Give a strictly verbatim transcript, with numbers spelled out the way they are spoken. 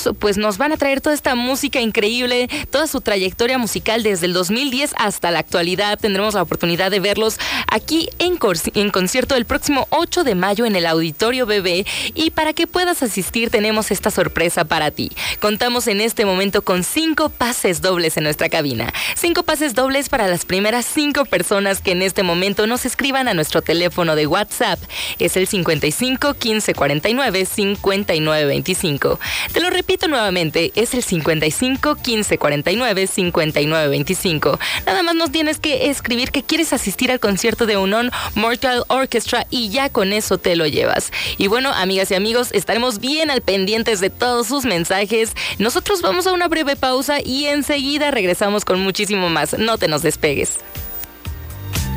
ellos pues nos van a traer toda esta música increíble, toda su trayectoria musical desde el dos mil diez hasta la actualidad. Tendremos la oportunidad de verlos aquí en, cor- en concierto el próximo ocho de mayo en el Auditorio B B, y para que puedas asistir tenemos esta sorpresa para ti. Contamos en este momento con cinco pases dobles en nuestra cabina. Cinco pases dobles para las primeras cinco personas que en este momento nos escriban a nuestro teléfono de WhatsApp. Es el cincuenta y cinco, quince, cuarenta y nueve, cincuenta y nueve, veinticinco. Te lo repito nuevamente, es el cincuenta y cinco, quince, cuarenta y nueve, cincuenta y nueve, veinticinco. Nada más nos tienes que escribir que quieres asistir al concierto de Unknown Mortal Orchestra y ya con eso te lo llevas. Y bueno, amigas y amigos, estaremos bien al pendientes de todos sus mensajes. Nosotros vamos a una breve pausa y enseguida regresamos con muchísimo más. No te nos despegues.